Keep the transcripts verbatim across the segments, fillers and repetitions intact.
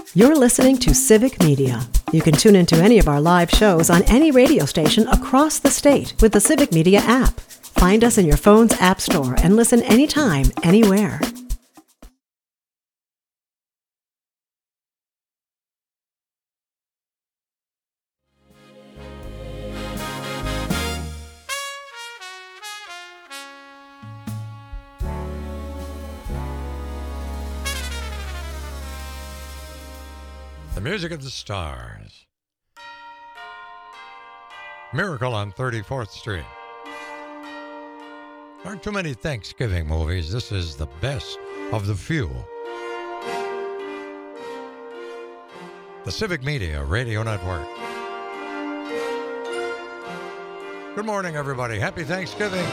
You're listening to Civic Media. You can tune into any of our live shows on any radio station across the state with the Civic Media app. Find us in your phone's app store and listen anytime, anywhere. The music of the stars. Miracle on thirty-fourth Street. Aren't too many Thanksgiving movies. This is the best of the few. The Civic Media Radio Network. Good morning, everybody. Happy Thanksgiving.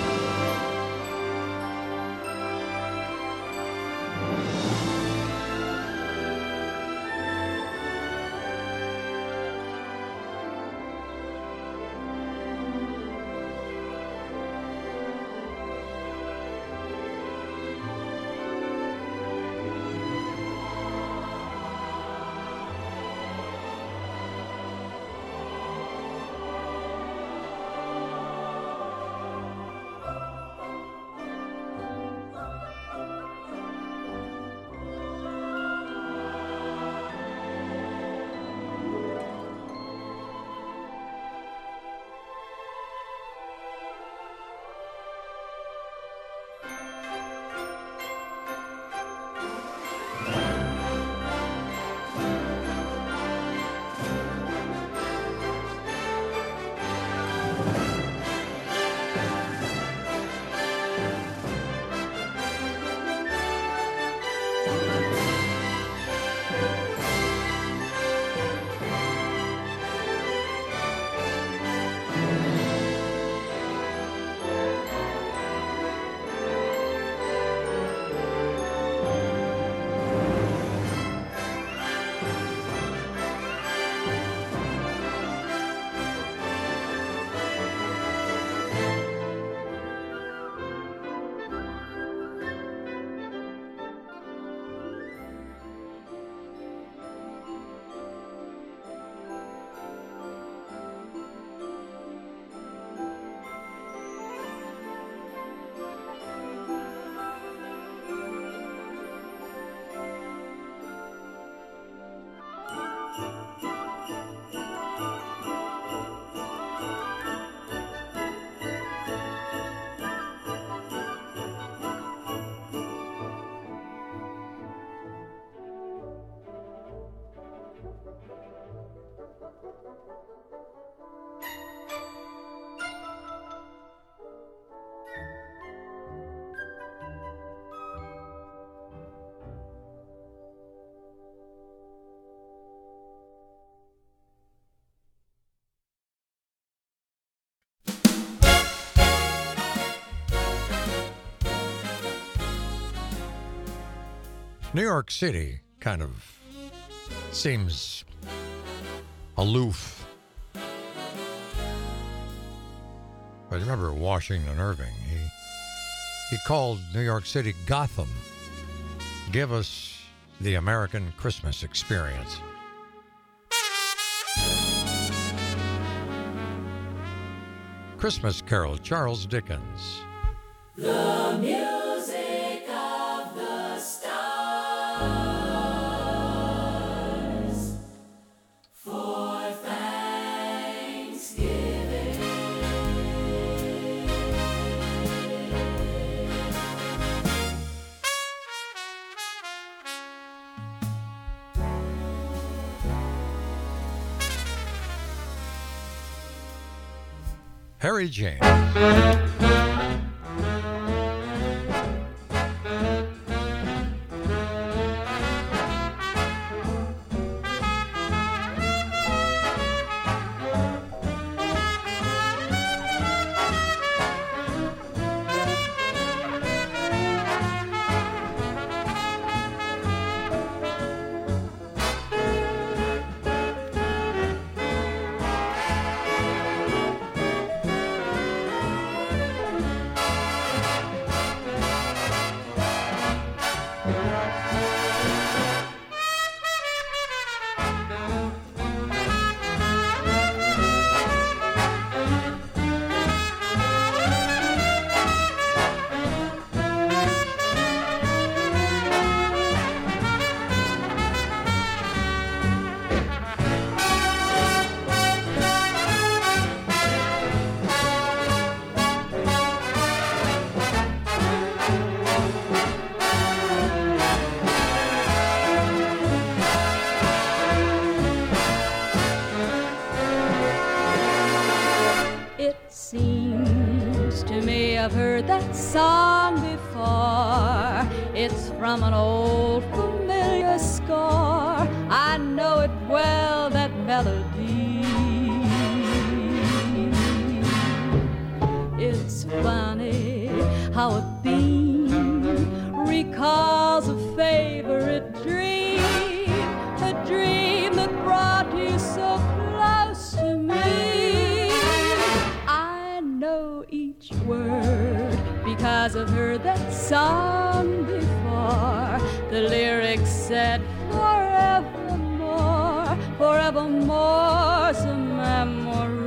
New York City kind of seems aloof. But remember Washington Irving, he he called New York City Gotham. Give us the American Christmas experience. Christmas Carol, Charles Dickens. The music of the stars for Thanksgiving. Harry James. I've heard that song before. It's from an old familiar score. I know it well, that melody. It's funny how a theme recalls a favorite dream, a dream that brought you so close to me. I know each word because I've heard that song before. The lyrics said forevermore, forevermore's a memory.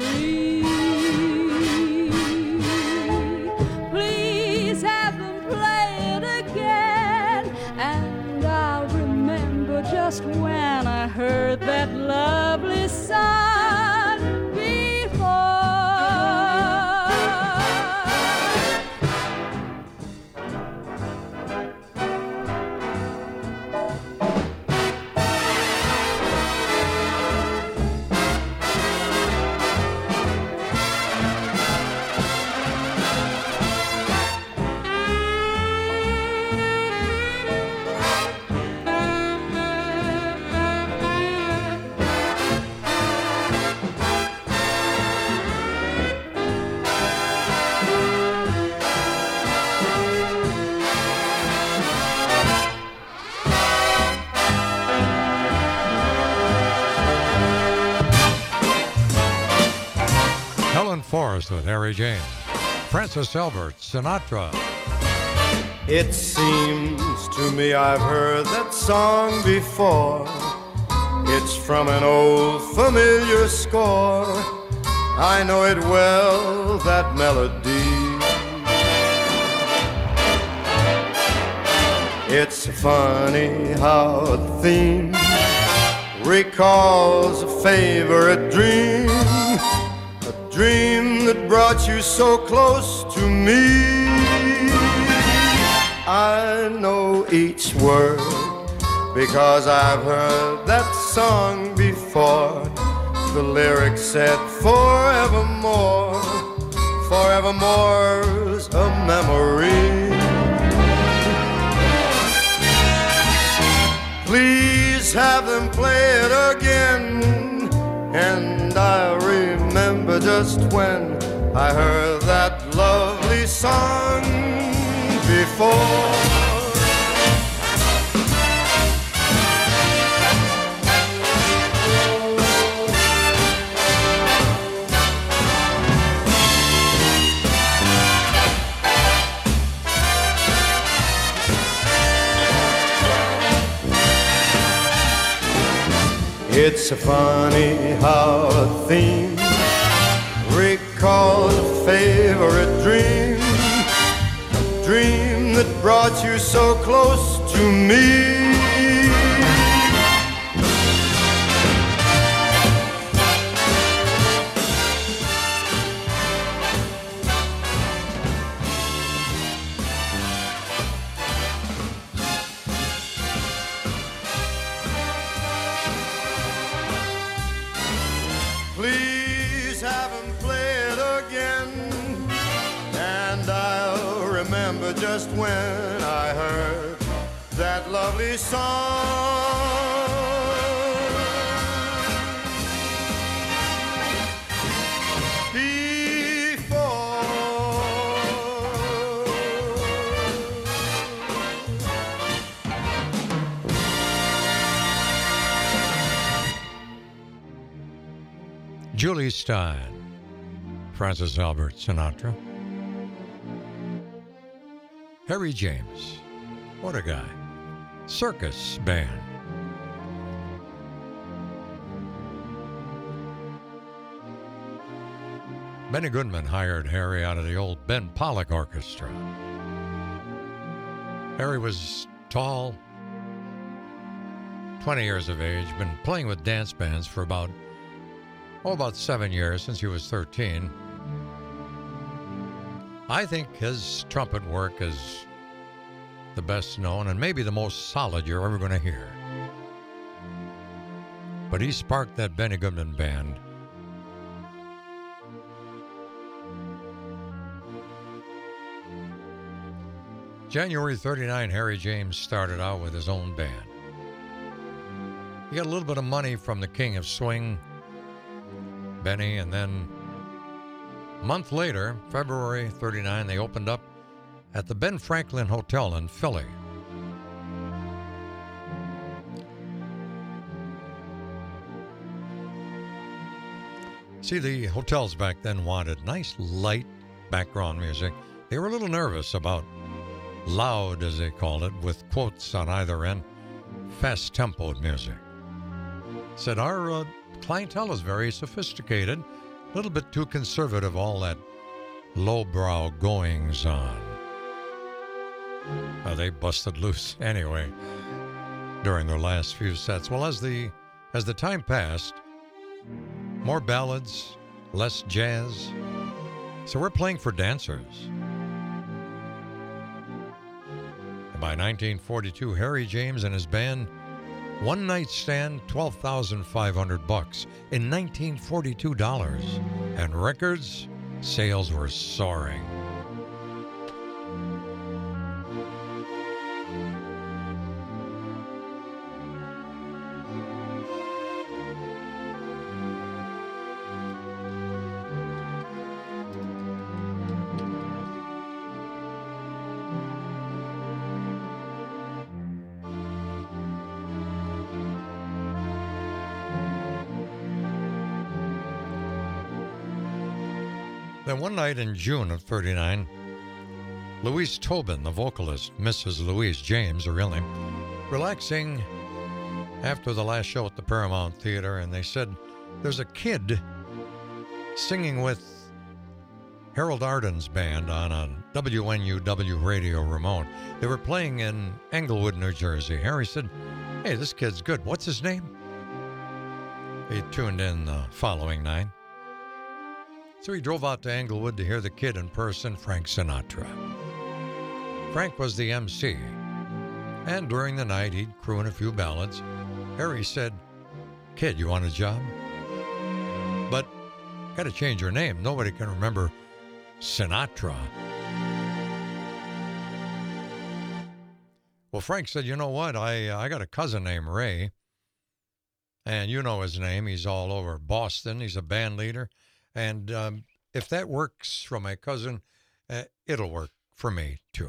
Please have them play it again, and I'll remember just when I heard that lovely song before. Forrest with Harry James. Francis Albert, Sinatra. It seems to me I've heard that song before. It's from an old familiar score. I know it well, that melody. It's funny how a theme recalls a favorite dream, a dream that brought you so close to me. I know each word because I've heard that song before. The lyrics said forevermore, forevermore's a memory. Please have them play it again, and I remember just when I heard that lovely song before. It's funny how a theme recalls a favorite dream, a dream that brought you so close to me. Please have them play it again, and I'll remember just when I heard that lovely song before. Julie Stein, Francis Albert Sinatra, Harry James, what a guy, Circus Band. Benny Goodman hired Harry out of the old Ben Pollock Orchestra. Harry was tall, twenty years of age, been playing with dance bands for about Oh, about seven years, since he was thirteen. I think his trumpet work is the best known and maybe the most solid you're ever going to hear. But he sparked that Benny Goodman band. January thirty-nine, Harry James started out with his own band. He got a little bit of money from the King of Swing, Benny, and then a month later, February thirty-nine, they opened up at the Ben Franklin Hotel in Philly. See, the hotels back then wanted nice, light background music. They were a little nervous about loud, as they called it, with quotes on either end, fast-tempoed music. Said, our uh, clientele is very sophisticated, a little bit too conservative, all that lowbrow goings-on. Uh, they busted loose anyway during their last few sets. Well, as the as the time passed, more ballads, less jazz. So we're playing for dancers. And by nineteen forty-two, Harry James and his band, one night stand, twelve thousand five hundred bucks in nineteen forty-two dollars. And records sales were soaring. Then one night in June of thirty-nine, Louise Tobin, the vocalist, Missus Louise James, her real name, relaxing after the last show at the Paramount Theater, and they said, there's a kid singing with Harold Arden's band on a W N U W radio remote. They were playing in Englewood, New Jersey. Harry said, hey, this kid's good. What's his name? He tuned in the following night. So he drove out to Englewood to hear the kid in person, Frank Sinatra. Frank was the M C, and during the night he'd croon a few ballads. Harry said, kid, you want a job? But got to change your name. Nobody can remember Sinatra. Well, Frank said, you know what? I, uh, I got a cousin named Ray, and you know his name. He's all over Boston. He's a band leader. And um, if that works for my cousin, uh, it'll work for me, too.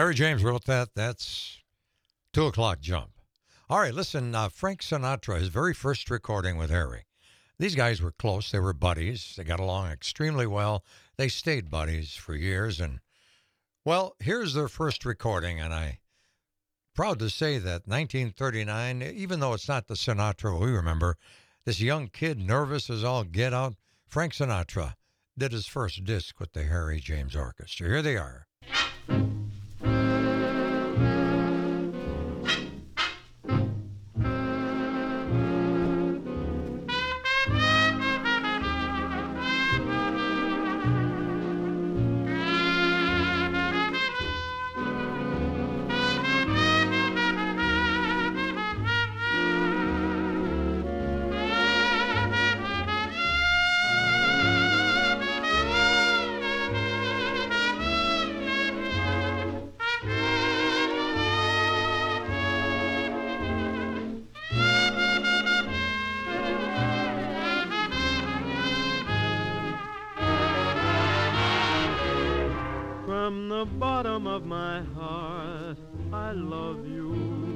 Harry James wrote that. That's two o'clock jump. All right, listen, uh, Frank Sinatra, his very first recording with Harry. These guys were close. They were buddies. They got along extremely well. They stayed buddies for years. And, well, here's their first recording, and I'm proud to say that nineteen thirty-nine, even though it's not the Sinatra we remember, this young kid, nervous as all get out, Frank Sinatra, did his first disc with the Harry James Orchestra. Here they are. From the bottom of my heart, I love you.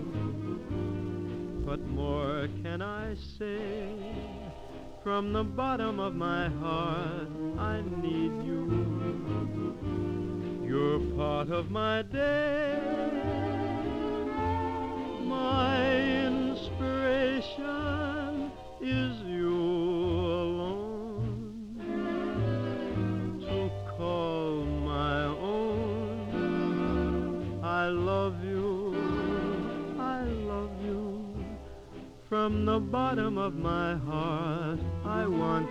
What more can I say? From the bottom of my heart, I need you. You're part of my day, my inspiration is you alone to call my own. I love you, I love you. From the bottom of my heart, I want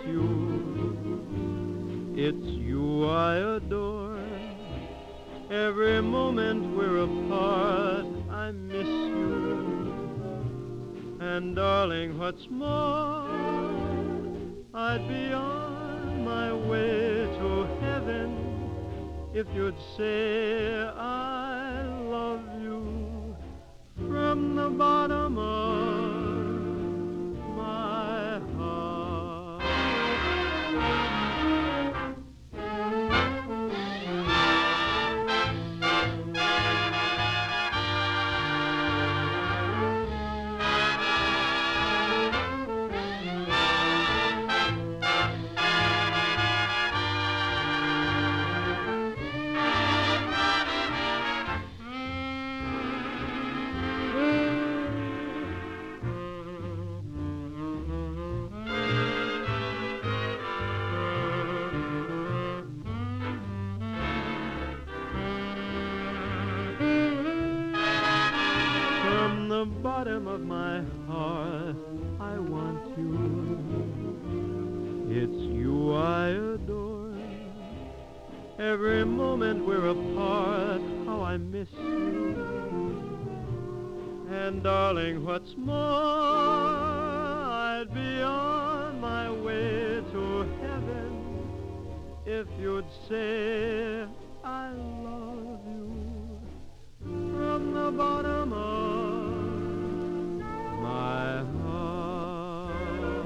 you. It's you I adore. Every moment we're apart, I miss you. And darling, what's more, I'd be on my way to heaven if you'd say I love you from the bottom of my heart. From the bottom of my heart, I want you. It's you I adore. Every moment we're apart, how I miss you. And darling, what's more, I'd be on my way to heaven if you'd say I love you from the bottom of my heart.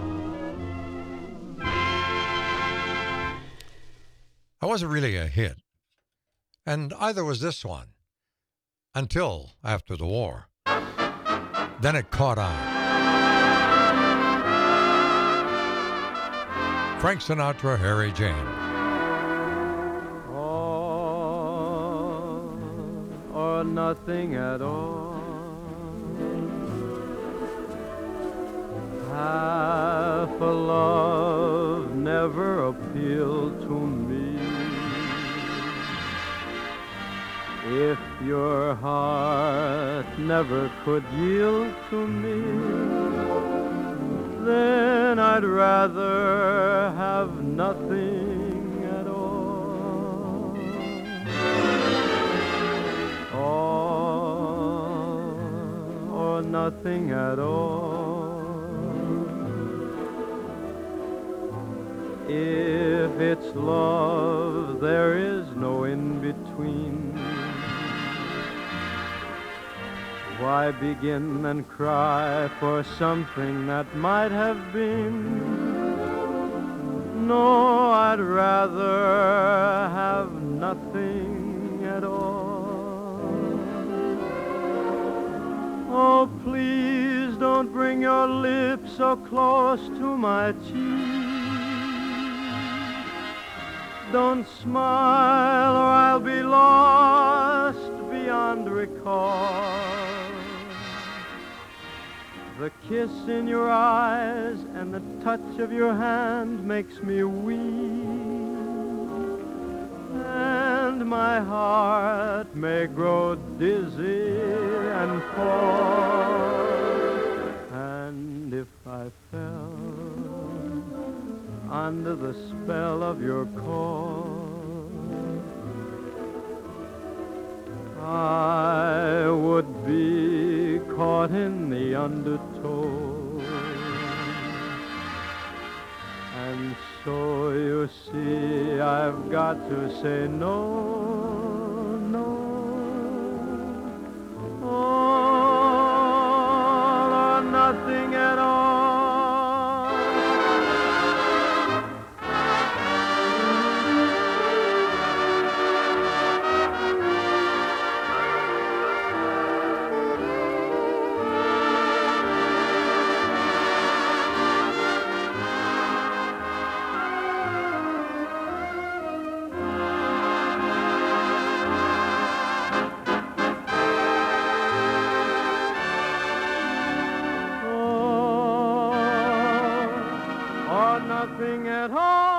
I wasn't really a hit, and either was this one, until after the war. Then it caught on. Frank Sinatra, Harry James. All or nothing at all. Half a love never appealed to me. If your heart never could yield to me, then I'd rather have nothing at all. All or nothing at all. If it's love, there is no in-between. Why begin and cry for something that might have been? No, I'd rather have nothing at all. please don't bring your lips so close to my cheek. Don't smile or I'll be lost beyond recall. The kiss in your eyes and the touch of your hand makes me weak, and my heart may grow dizzy and fall. And if I fell under the spell of your call, I would be caught in the undertow. And so you see I've got to say no, no, all or nothing at all. Nothing at all.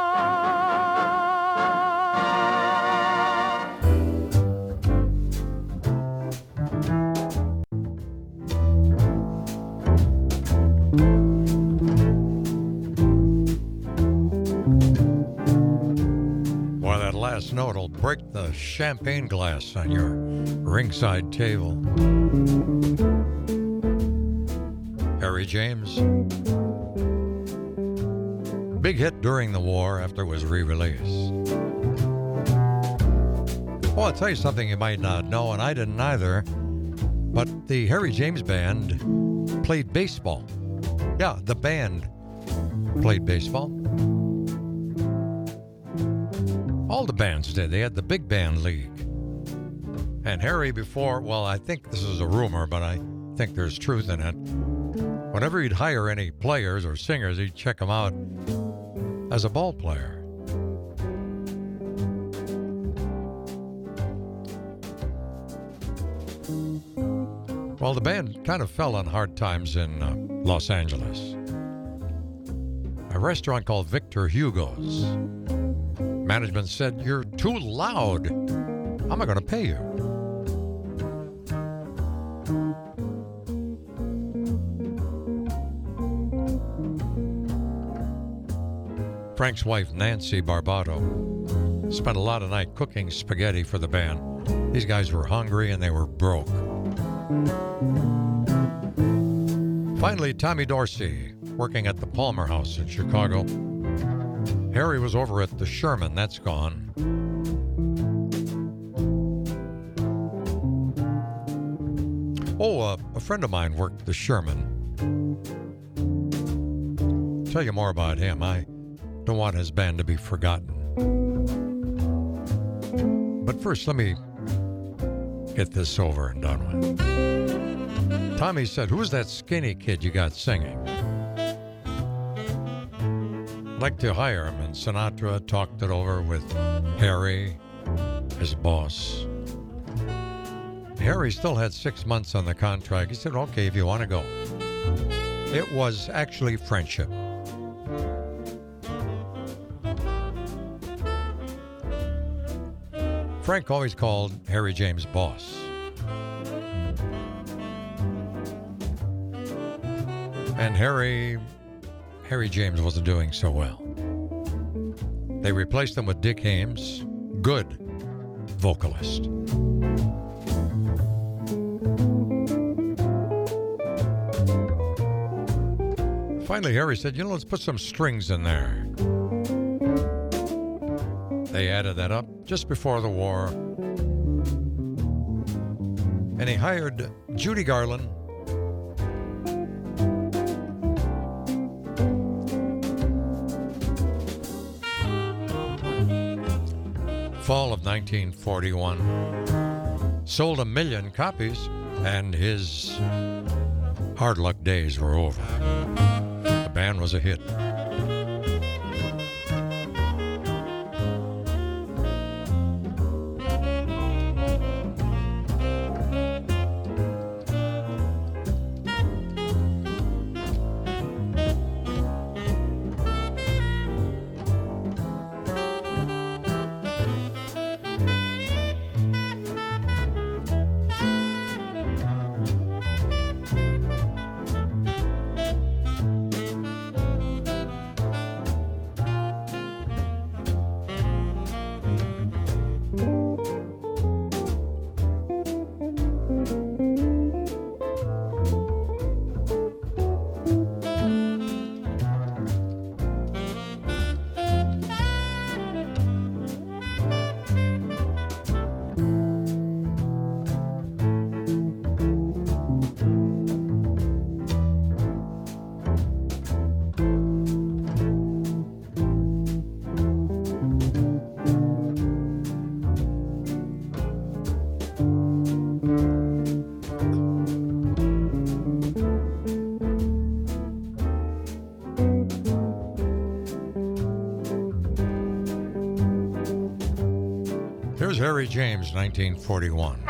Boy, that last note will break the champagne glass on your ringside table. Harry James. Big hit during the war after it was re-released. Well, I'll tell you something you might not know, and I didn't either, but the Harry James Band played baseball. Yeah, the band played baseball. All the bands did. They had the big band league. And Harry before, well, I think this is a rumor, but I think there's truth in it. Whenever he'd hire any players or singers, he'd check them out as a ball player. Well, the band kind of fell on hard times in uh, Los Angeles. A restaurant called Victor Hugo's. Management said, "You're too loud. I'm not going to pay you." Frank's wife, Nancy Barbato, spent a lot of night cooking spaghetti for the band. These guys were hungry and they were broke. Finally, Tommy Dorsey, working at the Palmer House in Chicago. Harry was over at the Sherman. That's gone. Oh, uh, a friend of mine worked the Sherman. Tell you more about him. I don't want his band to be forgotten. But first, let me get this over and done with. Tommy said, "Who's that skinny kid you got singing? I'd like to hire him." And Sinatra talked it over with Harry, his boss. Harry still had six months on the contract. He said, "Okay, if you want to go." It was actually friendship. Frank always called Harry James boss. And Harry, Harry James wasn't doing so well. They replaced him with Dick Haymes, good vocalist. Finally, Harry said, "You know, let's put some strings in there." They added that up just before the war. And he hired Judy Garland, fall of nineteen forty-one. Sold a million copies, and his Hard Luck Days were over. The band was a hit. Here's Harry James, nineteen forty-one.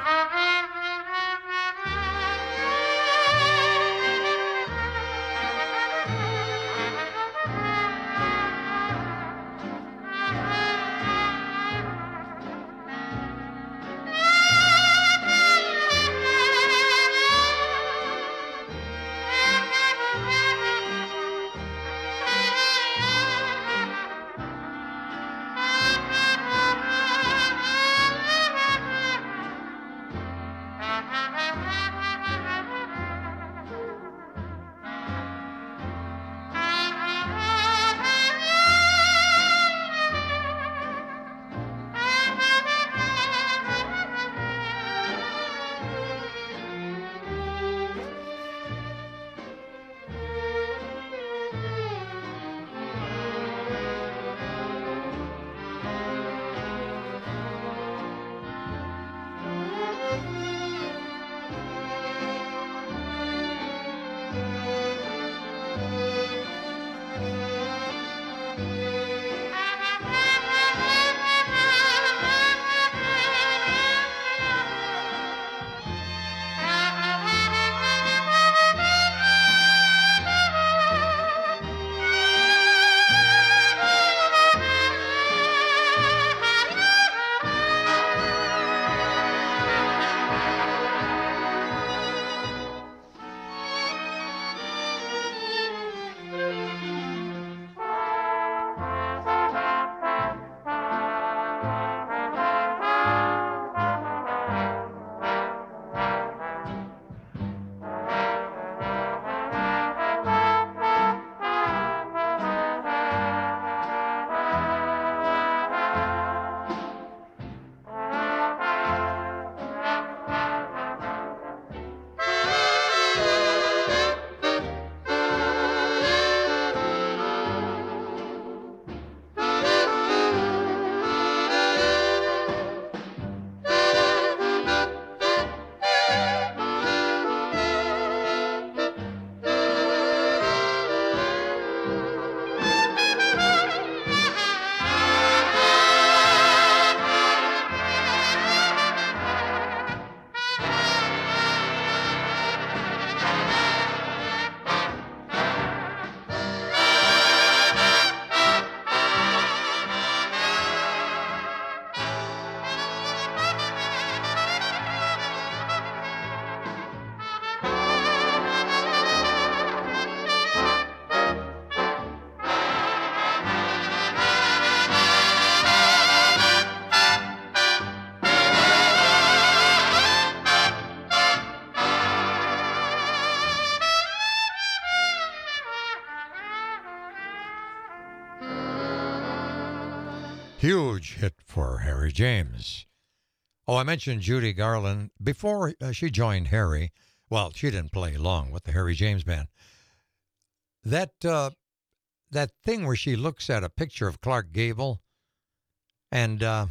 Huge hit for Harry James. Oh, I mentioned Judy Garland. Before uh, she joined Harry, well, she didn't play long with the Harry James Band. That, uh, that thing where she looks at a picture of Clark Gable and, uh,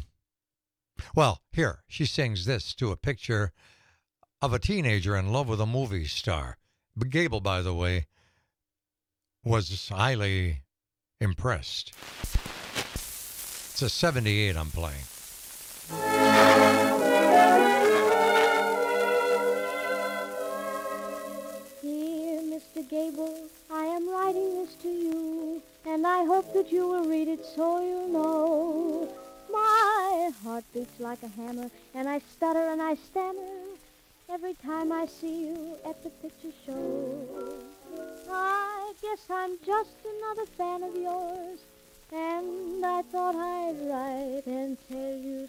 well, here, she sings this to a picture of a teenager in love with a movie star. But Gable, by the way, was highly impressed. It's a seventy-eight I'm playing. Dear Mister Gable, I am writing this to you, and I hope that you will read it so you'll know. My heart beats like a hammer, and I stutter and I stammer every time I see you at the picture show. I guess I'm just another fan of yours, and I thought I'd write and tell you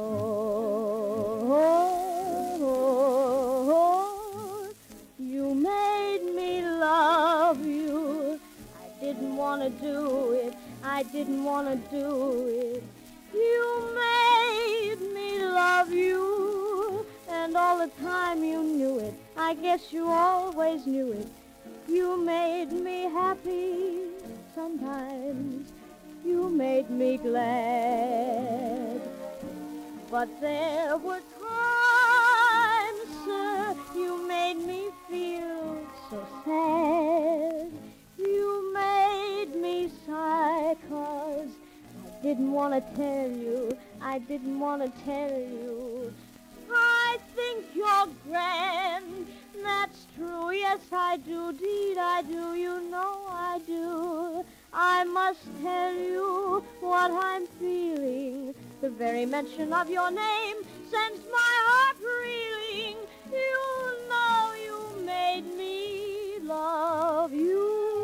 so. You made me love you. I didn't want to do it. I didn't want to do it. You made me love you, and all the time you knew it. I guess you always knew it. You made me happy sometimes. You made me glad. But there were times, sir, you made me feel so sad. You made me sigh 'cause I didn't want to tell you. I didn't want to tell you. I think you're grand. That's true. Yes, I do. Deed, I do. You know I do. I must tell you what I'm feeling. The very mention of your name sends my heart reeling. You know you made me love you.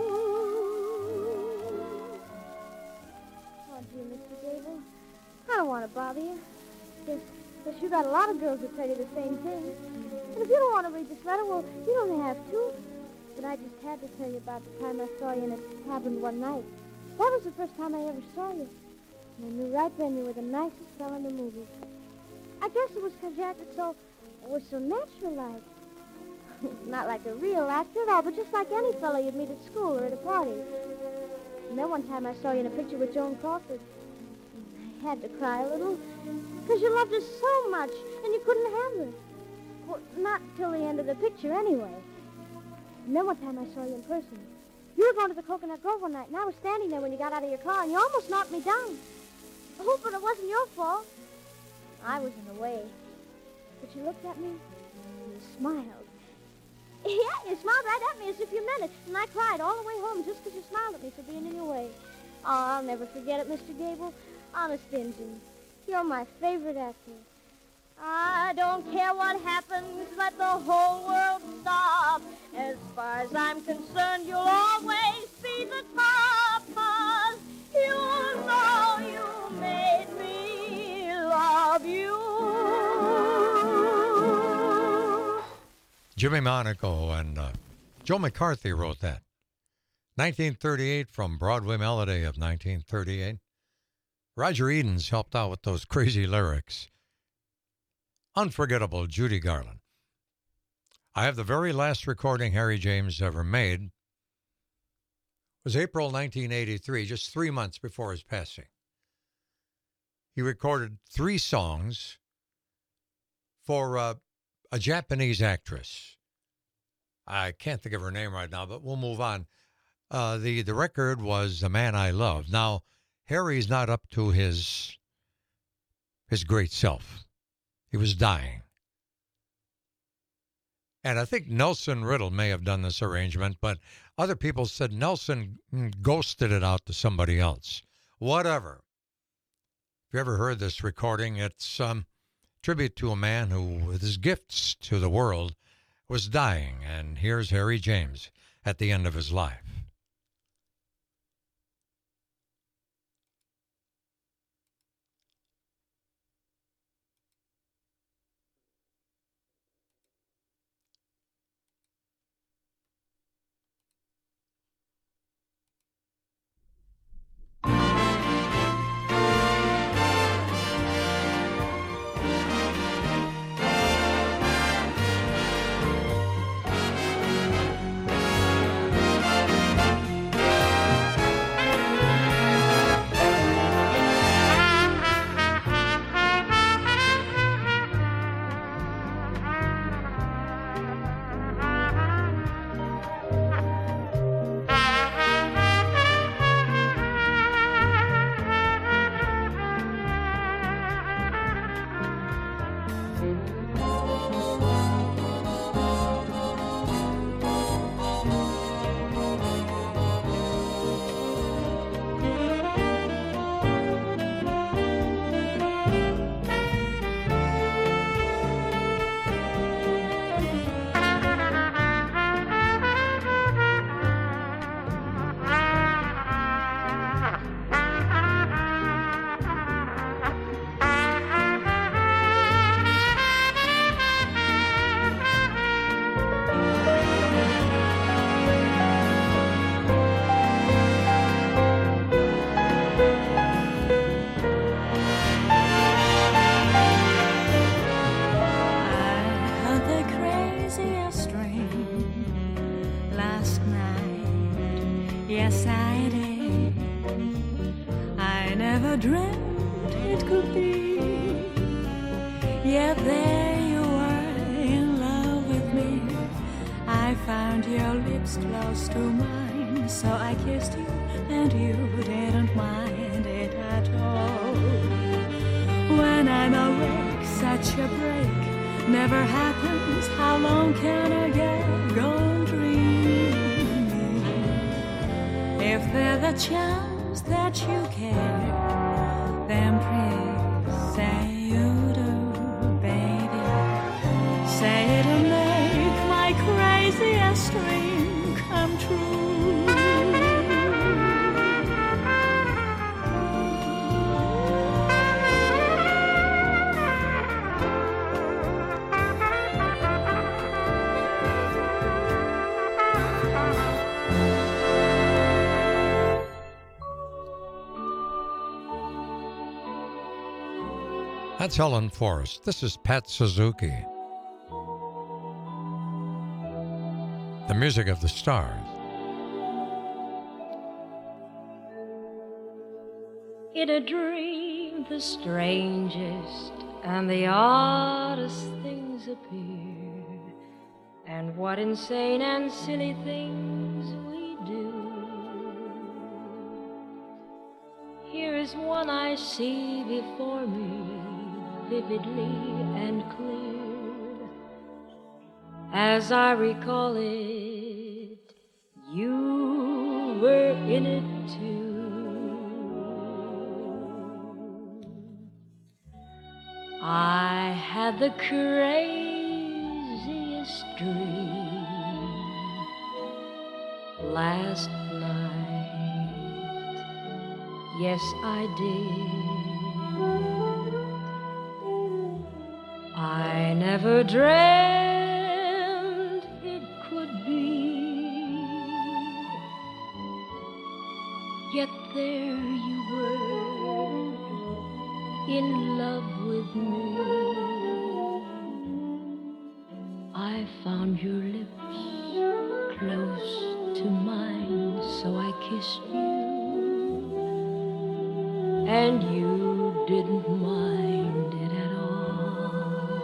Oh, dear Mister Gable, I don't want to bother you. Just, just you got a lot of girls that tell you the same thing. And if you don't want to read this letter, well, you don't have to. But I just had to tell you about the time I saw you, and it happened one night. That was the first time I ever saw you. And I knew right then you were the nicest fellow in the movie. I guess it was because you acted so, it was so natural-like. Not like a real actor at all, but just like any fellow you'd meet at school or at a party. And then one time I saw you in a picture with Joan Crawford. I had to cry a little, because you loved her so much, and you couldn't have her. Well, not till the end of the picture, anyway. And then one time I saw you in person. You were going to the Coconut Grove one night, and I was standing there when you got out of your car, and you almost knocked me down. Oh, but it wasn't your fault. I was in the way. But you looked at me, and you smiled. Yeah, you smiled right at me as if you meant it, and I cried all the way home just because you smiled at me for being in your way. Oh, I'll never forget it, Mister Gable. Honest Injun, you're my favorite actor. I don't care what happens, let the whole world stop. As far as I'm concerned, you'll always be the top, 'cause you know you made me love you. Jimmy Monaco and uh, Joe McCarthy wrote that. nineteen thirty-eight from Broadway Melody of nineteen thirty-eight. Roger Edens helped out with those crazy lyrics. Unforgettable Judy Garland. I have the very last recording Harry James ever made. It was April nineteen eighty-three, just three months before his passing. He recorded three songs for uh, a Japanese actress. I can't think of her name right now, but we'll move on. Uh, the, the record was The Man I Love. Now, Harry's not up to his his great self. He was dying. And I think Nelson Riddle may have done this arrangement, but other people said Nelson ghosted it out to somebody else. Whatever. If you ever heard this recording, it's um, tribute to a man who, with his gifts to the world, was dying. And here's Harry James at the end of his life. Thank you. never dreamt it could be. Yet there you were in love with me. I found your lips close to mine, so I kissed you and you didn't mind it at all. When I'm awake, such a break never happens. How long can I get gone dreaming? If there's a chance that you care, then please say you do, baby. Say it'll make my craziest dream come true. That's Helen Forrest. This is Pat Suzuki. The Music of the Stars. In a dream, the strangest and the oddest things appear. And what insane and silly things we do. Here is one I see before me, vividly and clear. As I recall it, you were in it too. I had the craziest dream last night. Yes, I did. I never dreamt it could be. Yet there you were, in love with me. I found your lips close to mine, so I kissed you. And you didn't mind it at all.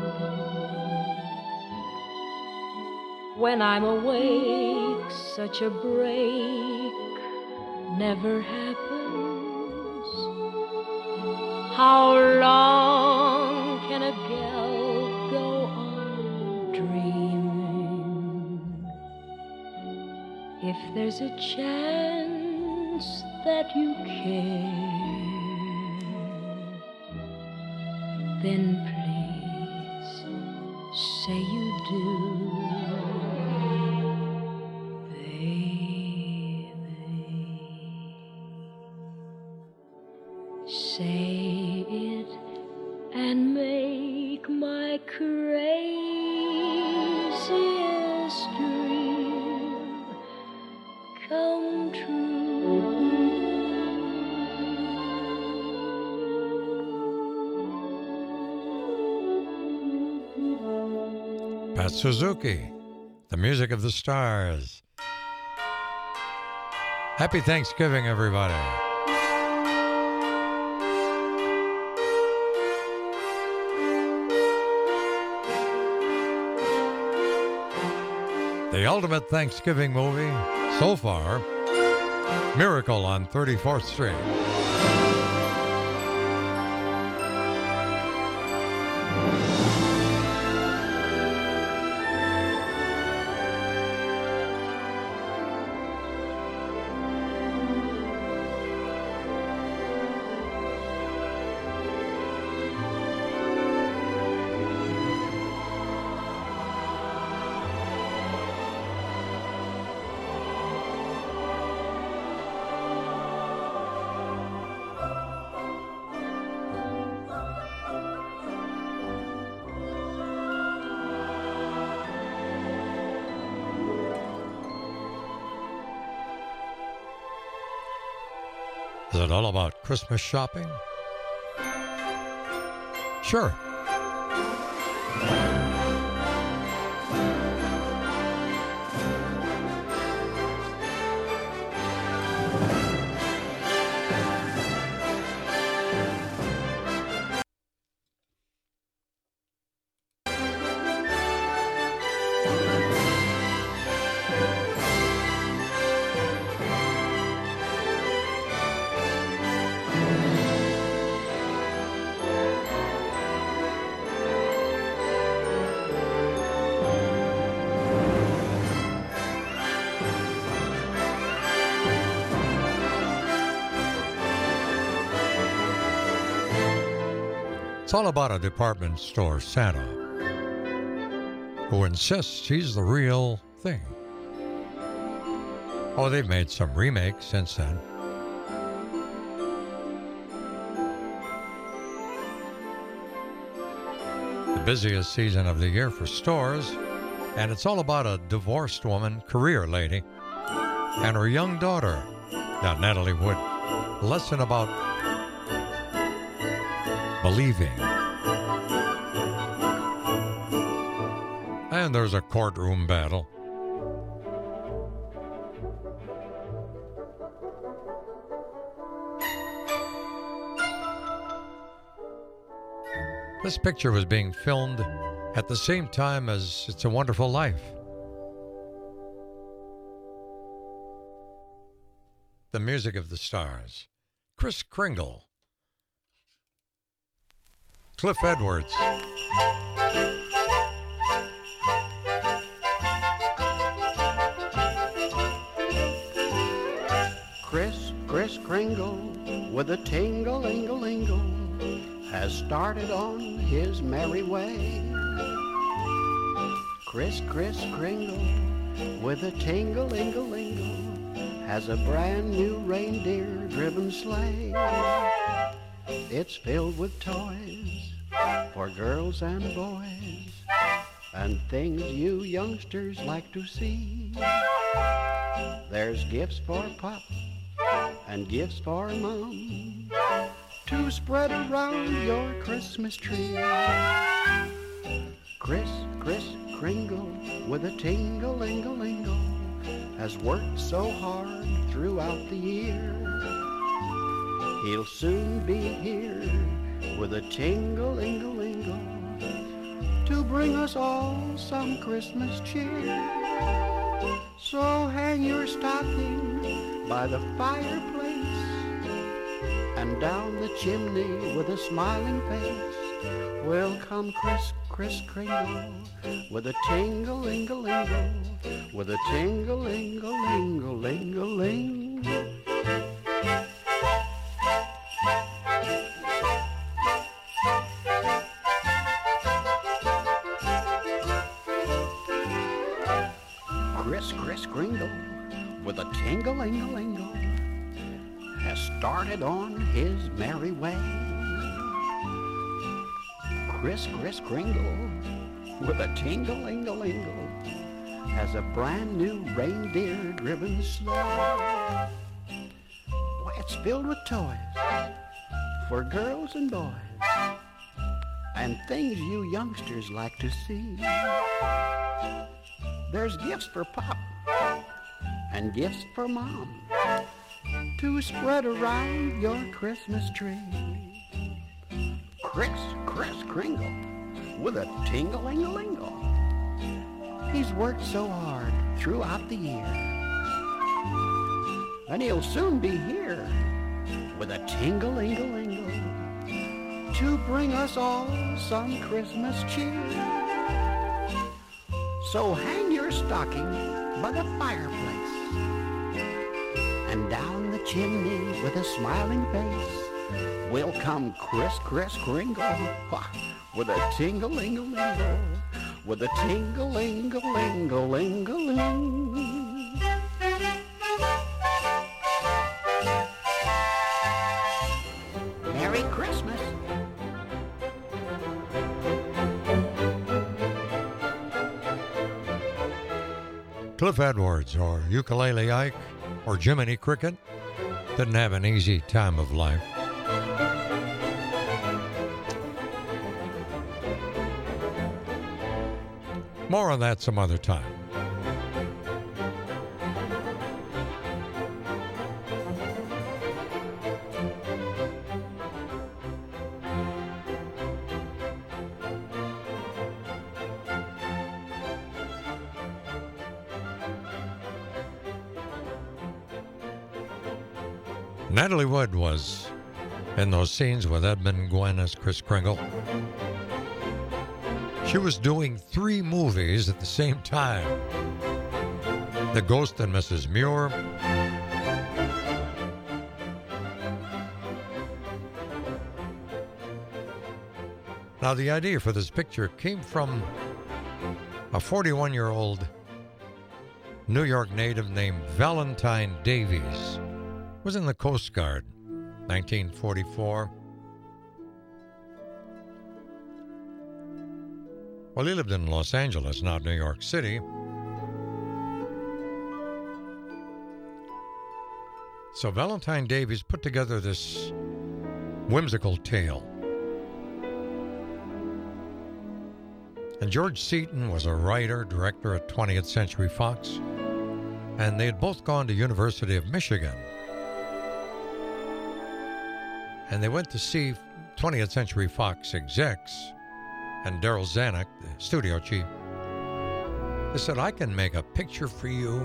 When I'm awake, such a break never happens. How long can a gal go on dreaming? If there's a chance that you care, then please say you do, baby. Say it and make my craziest dream come true. Pat Suzuki, The Music of the Stars. Happy Thanksgiving, everybody. The ultimate Thanksgiving movie so far, Miracle on thirty-fourth Street. Is it all about Christmas shopping? Sure. It's all about a department store Santa who insists he's the real thing. Oh, they've made some remakes since then. The busiest season of the year for stores, and it's all about a divorced woman, career lady, and her young daughter. Now, Natalie Wood, lesson about believing. And there's a courtroom battle. This picture was being filmed at the same time as It's a Wonderful Life. The music of the stars. Kris Kringle. Cliff Edwards. Kris, Kris Kringle, with a tingle-lingle-lingle, has started on his merry way. Kris, Kris Kringle, with a tingle-lingle-lingle, has a brand new reindeer-driven sleigh. It's filled with toys for girls and boys, and things you youngsters like to see. There's gifts for Pop and gifts for Mom to spread around your Christmas tree. Kris, Kris Kringle, with a tingle-lingle-lingle, has worked so hard throughout the year. He'll soon be here with a tingle-lingle-lingle to bring us all some Christmas cheer. So hang your stocking by the fireplace and down the chimney with a smiling face will come Kris, Kris Kringle, with a tingle-lingle-lingle, with a tingle-lingle-lingle-lingle-ling. Kris, Kris Kringle, with a tingle-lingle-lingle, has started on his merry way. Kris, Kris Kringle, with a tingle-lingle-lingle, has a brand new reindeer-driven sleigh. Why, it's filled with toys for girls and boys, and things you youngsters like to see. There's gifts for Pop and gifts for Mom to spread around your Christmas tree. Kris, Kris Kringle, with a tingle-lingle-lingle. He's worked so hard throughout the year, and he'll soon be here with a tingle-lingle-lingle to bring us all some Christmas cheer. So hang your stocking by the fireplace and down the chimney with a smiling face will come Kris, Kris Kringle, with a tingle-lingle-lingle, with a tingle-lingle-lingle-lingle-ling. Merry Christmas. Cliff Edwards, or Ukulele Ike, or Jiminy Cricket didn't have an easy time of life. More on that some other time. Natalie Wood was in those scenes with Edmund Gwenn as Kris Kringle. She was doing three movies at the same time. The Ghost and Missus Muir, Now, the idea for this picture came from a forty-one-year-old New York native named Valentine Davies. Was in the Coast Guard, nineteen forty-four. Well, he lived in Los Angeles, not New York City. So Valentine Davies put together this whimsical tale. And George Seaton was a writer, director at twentieth Century Fox, and they had both gone to University of Michigan. And they went to see twentieth Century Fox execs and Daryl Zanuck, the studio chief. They said, I can make a picture for you.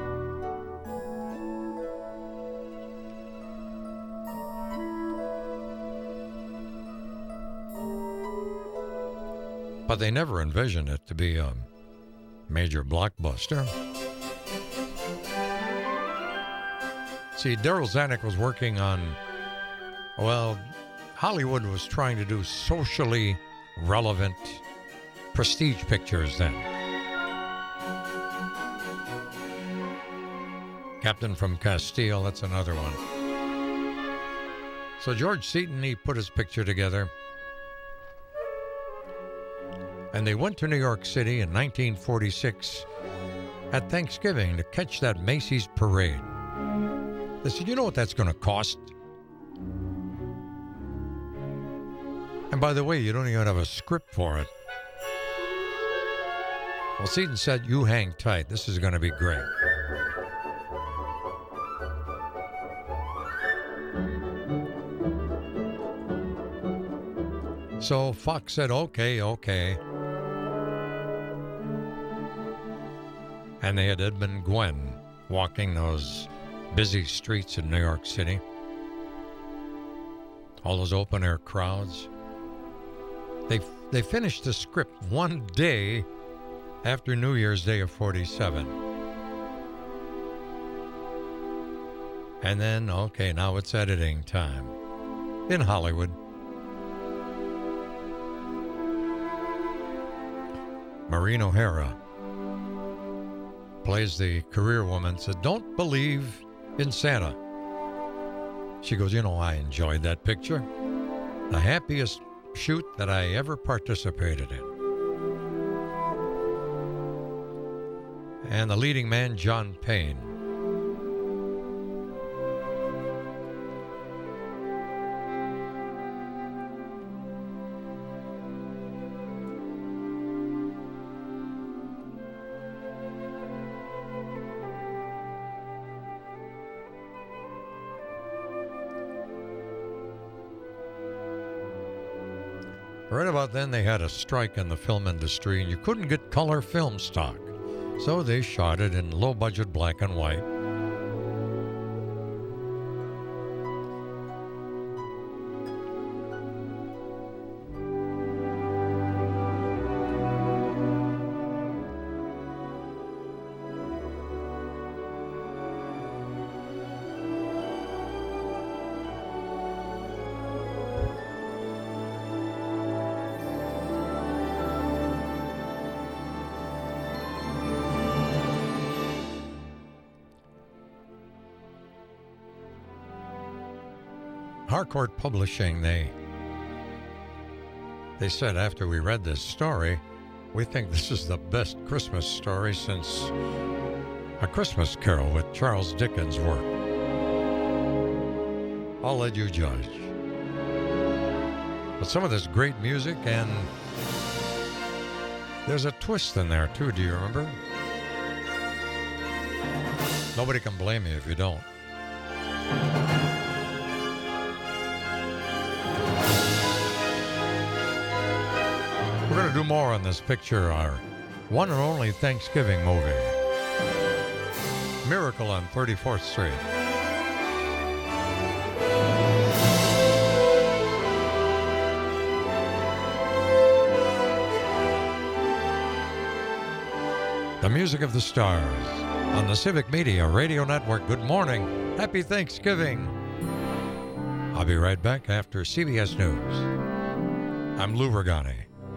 But they never envisioned it to be a major blockbuster. See, Daryl Zanuck was working on, well, Hollywood was trying to do socially relevant prestige pictures then. Captain from Castile, that's another one. So George Seaton, he put his picture together. And they went to New York City in nineteen forty-six at Thanksgiving to catch that Macy's parade. They said, you know what that's going to cost? And by the way, you don't even have a script for it. Well, Seaton said, you hang tight. This is going to be great. So Fox said, okay, okay. And they had Edmund Gwenn walking those busy streets in New York City. All those open-air crowds. They they finished the script one day after New Year's Day of forty-seven. And then, okay, now it's editing time in Hollywood. Maureen O'Hara plays the career woman, said, don't believe in Santa. She goes, you know, I enjoyed that picture. The happiest shoot that I ever participated in. And the leading man, John Payne. Right about then, they had a strike in the film industry, and you couldn't get color film stock. So they shot it in low-budget black and white. Harcourt Publishing, they they said after we read this story, we think this is the best Christmas story since A Christmas Carol with Charles Dickens' work. I'll let you judge. But some of this great music, and there's a twist in there too, do you remember? Nobody can blame you if you don't. We're going to do more on this picture, our one and only Thanksgiving movie, Miracle on thirty-fourth Street. The music of the stars on the Civic Media Radio Network. Good morning. Happy Thanksgiving. I'll be right back after C B S News. I'm Lou Regani.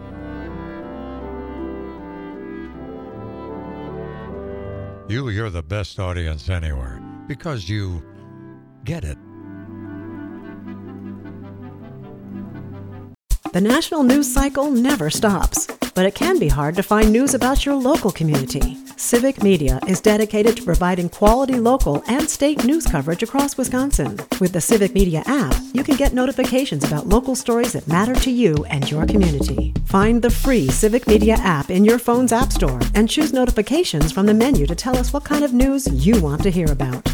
You, you're the best audience anywhere because you get it. The national news cycle never stops, but it can be hard to find news about your local community. Civic Media is dedicated to providing quality local and state news coverage across Wisconsin. With the Civic Media app, you can get notifications about local stories that matter to you and your community. Find the free Civic Media app in your phone's app store and choose notifications from the menu to tell us what kind of news you want to hear about.